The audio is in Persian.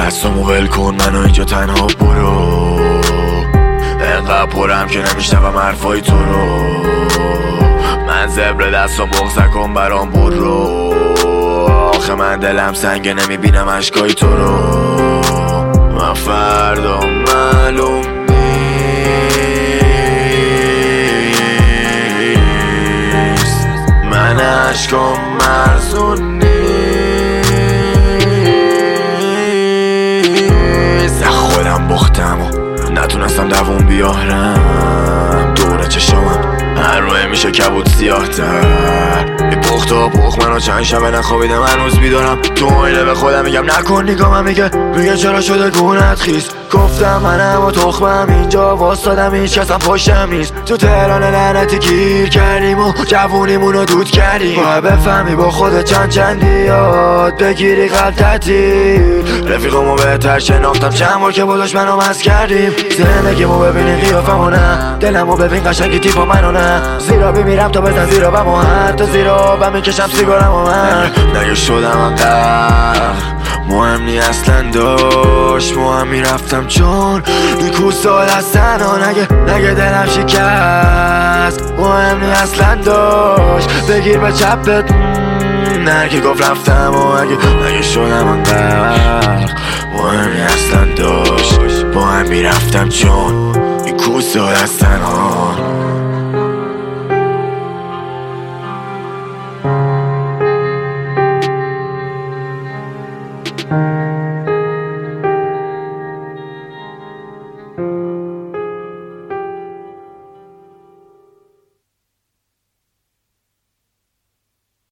دستامو ول کن، منو اینجا تنها برو. انقدر پرم که نمیشنوم حرفای تو رو. من زبر دستم بغض کن برام برو. آخه من دلم سنگه نمیبینم عشقای تو رو. من فردا معلوم نیست، من عشقام مرزون نیست. خودم بختم و نتونستم دووم بیارم دور چشمم، هر روی میشه کبود سیاه تر. پخت و پخت منو چند شبه نخوابیدم هنوز بیدارم. تو آینه به خودم میگم نکن نگاه، من میگه چرا شده گونت خیس. گفتم منم و تخمم اینجا واسدادم، هیچ کسم پشتم نیست. تو تهران لعنتی گیر کردیم و جوونیمونو دود کردیم. باید بفهمی با خودت چندی یاد بگیری غلطتی. رفیقمو بهتر شناختم چند بار که بوداش منو مست کردیم. زندگیمو ببینی قیافمو نه، دلمو ببین قشنگی تیپا منو نه. زیرا بمیرم تا بزن زیرا بمو، حتی زیرا بمیکشم سیگارمو من. نگه شدم انقدر مهم نی اصلا داشت، مهم میرفتم چون میکوسال هستن و نگه دلم شکست. مهم نی اصلا داشت بگیر به چپت، نه که گفت رفتم و اگه شدم انقدر مهم نی اصلا داشت، مهم میرفتم چون میکوسال هستن ها.